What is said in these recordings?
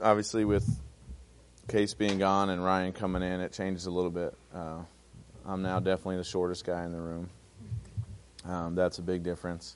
obviously with Case being gone and Ryan coming in, it changes a little bit. I'm now definitely the shortest guy in the room. That's a big difference.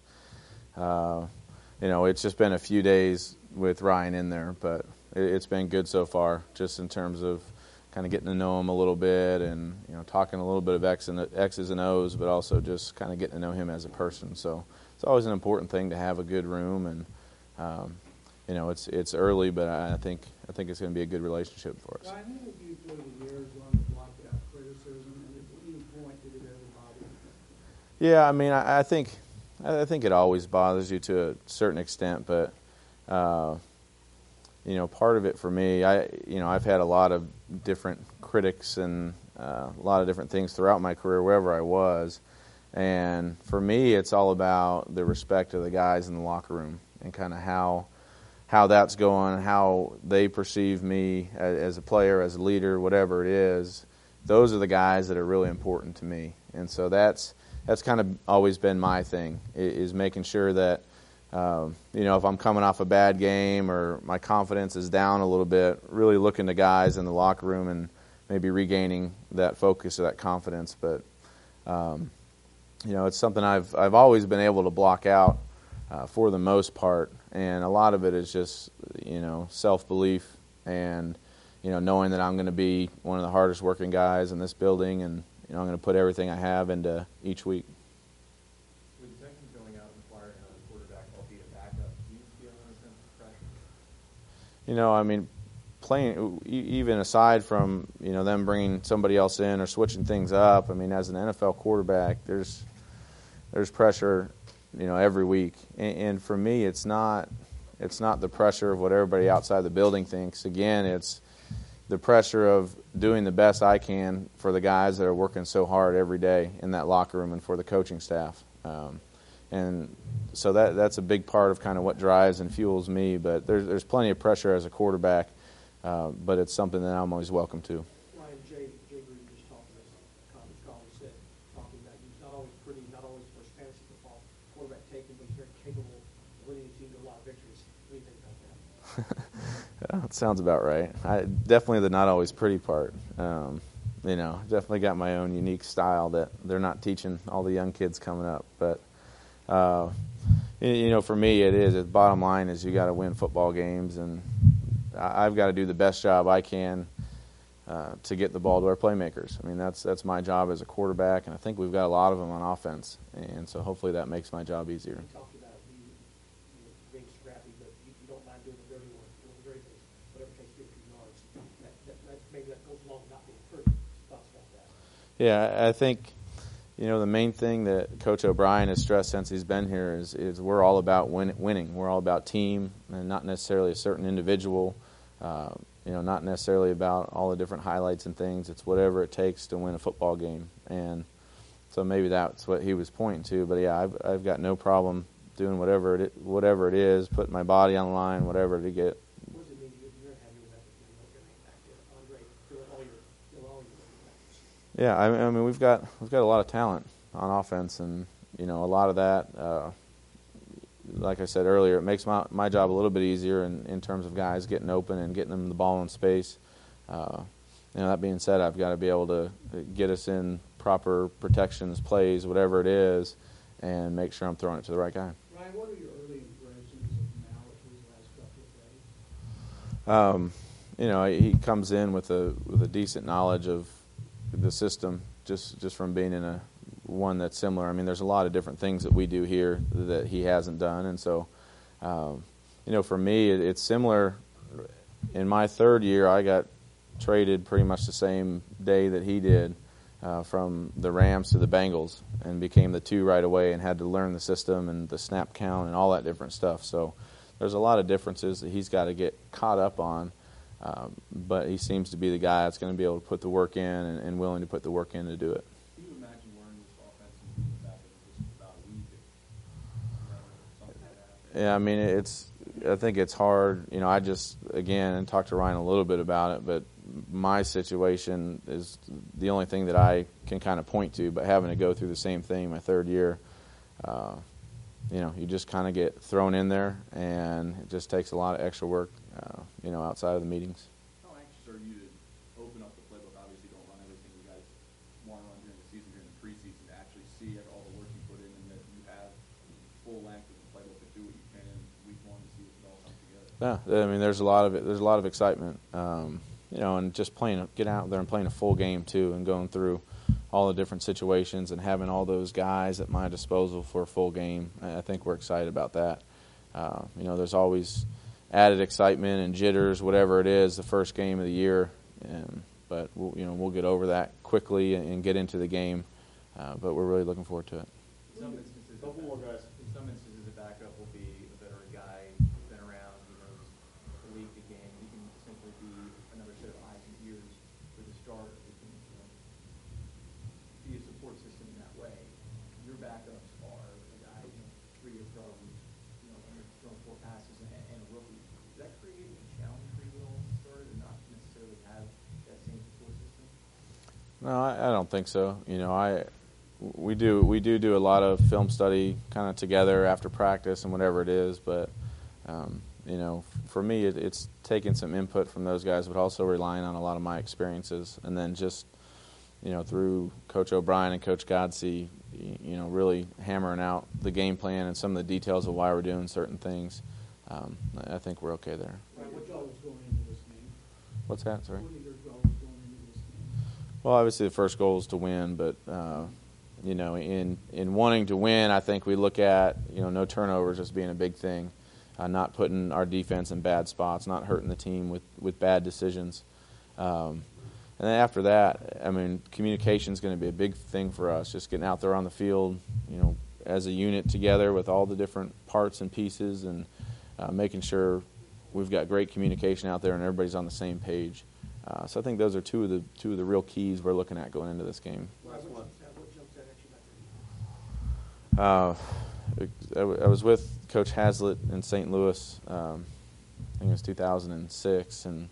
It's just been a few days with Ryan in there, but it's been good so far, just in terms of kind of getting to know him a little bit and, talking a little bit of X's and O's, but also just kind of getting to know him as a person. So it's always an important thing to have a good room, and it's early, but I think it's going to be a good relationship for us. Ryan, how have you through the years learned to block out criticism, and at any point did it ever bother you? Yeah, I mean, I think it always bothers you to a certain extent, but part of it for me, I've had a lot of different critics and a lot of different things throughout my career, wherever I was, and for me, it's all about the respect of the guys in the locker room and kind of how that's going, how they perceive me as a player, as a leader, whatever it is. Those are the guys that are really important to me, and so that's kind of always been my thing, is making sure that, if I'm coming off a bad game or my confidence is down a little bit, really looking to guys in the locker room and maybe regaining that focus or that confidence. But, it's something I've always been able to block out for the most part, and a lot of it is just, self-belief and, knowing that I'm going to be one of the hardest working guys in this building, and, I'm going to put everything I have into each week. With the Texans going out and acquiring another quarterback, albeit a backup, do you feel a sense of pressure? Playing, even aside from, them bringing somebody else in or switching things up, as an NFL quarterback, there's pressure, every week. And for me, it's not the pressure of what everybody outside the building thinks. Again, it's the pressure of doing the best I can for the guys that are working so hard every day in that locker room and for the coaching staff. And so that's a big part of kind of what drives and fuels me. But there's plenty of pressure as a quarterback, but it's something that I'm always welcome to. Ryan, Jay Gruden just talked to us on the conference call. He said, talking about he's not always pretty, not always for fantasy football quarterback taken, but he's very capable of leading the team to a lot of victories. What do you think about that? That sounds about right. Definitely the not always pretty part. Definitely got my own unique style that they're not teaching all the young kids coming up. But, for me it is. The bottom line is you got to win football games, and I've got to do the best job I can to get the ball to our playmakers. That's my job as a quarterback, and I think we've got a lot of them on offense, and so hopefully that makes my job easier. You talked about being scrappy, but you don't mind doing the dirty work, doing the dirty things, whatever it takes to get a few yards. Maybe that goes along with not being perfect. Thoughts about that? Yeah, I think the main thing that Coach O'Brien has stressed since he's been here is we're all about winning. We're all about team and not necessarily a certain individual. Not necessarily about all the different highlights and things. It's whatever it takes to win a football game. And so maybe that's what he was pointing to. But yeah, I've got no problem doing whatever it is, putting my body on the line, whatever to get. What does it mean to you have your back there, Andre, fill all your matches? Yeah, we've got a lot of talent on offense, and a lot of that. Like I said earlier, it makes my job a little bit easier in terms of guys getting open and getting them the ball in space. That being said, I've got to be able to get us in proper protections, plays, whatever it is, and make sure I'm throwing it to the right guy. Ryan, what are your early impressions of Malik these last couple of days? He comes in with a decent knowledge of the system, just from being in one that's similar. There's a lot of different things that we do here that he hasn't done, and so, for me, it's similar. In my third year, I got traded pretty much the same day that he did from the Rams to the Bengals, and became the 2 right away, and had to learn the system and the snap count and all that different stuff. So there's a lot of differences that he's got to get caught up on, but he seems to be the guy that's going to be able to put the work in and willing to put the work in to do it. Can you imagine learning this offense and being back in just about a week? Something like that? Yeah, I think it's hard. I just, again, talked to Ryan a little bit about it, but my situation is the only thing that I can kind of point to, but having to go through the same thing my third year, you just kind of get thrown in there, and it just takes a lot of extra work outside of the meetings. How anxious are you to open up the playbook? Obviously, don't run everything you guys want to run during the season, during the preseason, to actually see all the work you put in, and that you have full length of the playbook to do what you can in week one to see it all come together. Yeah, I mean, there's a lot of excitement, and just getting out there and playing a full game too, and going through all the different situations and having all those guys at my disposal for a full game. I think we're excited about that. There's always added excitement and jitters, whatever it is, the first game of the year, but we'll get over that quickly and get into the game. But we're really looking forward to it. In some instances, Couple more guys. In some instances, a backup will be a veteran guy who's been around, who knows the league, the game. He can simply be another set of eyes and ears for the starter. He can be a support system in that way. Your backups are a guy, 3-year pro, who's thrown 4 passes and a rookie. Does that create a challenge for you all as a starter to not necessarily have that same support system? No, I don't think so. We do a lot of film study kind of together after practice and whatever it is, but for me it's taking some input from those guys, but also relying on a lot of my experiences, and then just through Coach O'Brien and Coach Godsey, really hammering out the game plan and some of the details of why we're doing certain things. I think we're okay there. Right, what y'all was going into this game? What's that? Sorry. What are your goals going into this game? Well, obviously the first goal is to win, but in wanting to win, I think we look at no turnovers as being a big thing, not putting our defense in bad spots, not hurting the team with bad decisions, and then after that, I mean, communication is going to be a big thing for us. Just getting out there on the field, as a unit together with all the different parts and pieces, and making sure we've got great communication out there and everybody's on the same page. So I think those are two of the real keys we're looking at going into this game. What jumps out at you about the I was with Coach Hazlitt in St. Louis. I think it was 2006, and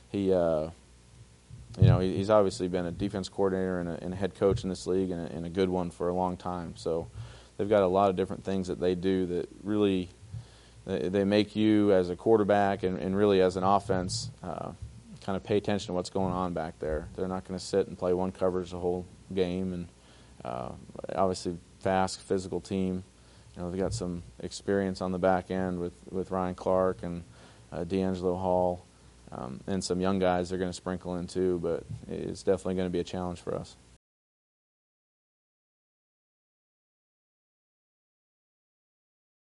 he's obviously been a defense coordinator and a head coach in this league, and a good one for a long time. So they've got a lot of different things that they do that really they make you as a quarterback and really as an offense kind of pay attention to what's going on back there. They're not going to sit and play one coverage the whole game, and obviously fast, physical team. They've got some experience on the back end with Ryan Clark and D'Angelo Hall, and some young guys they're going to sprinkle in too, but it's definitely going to be a challenge for us.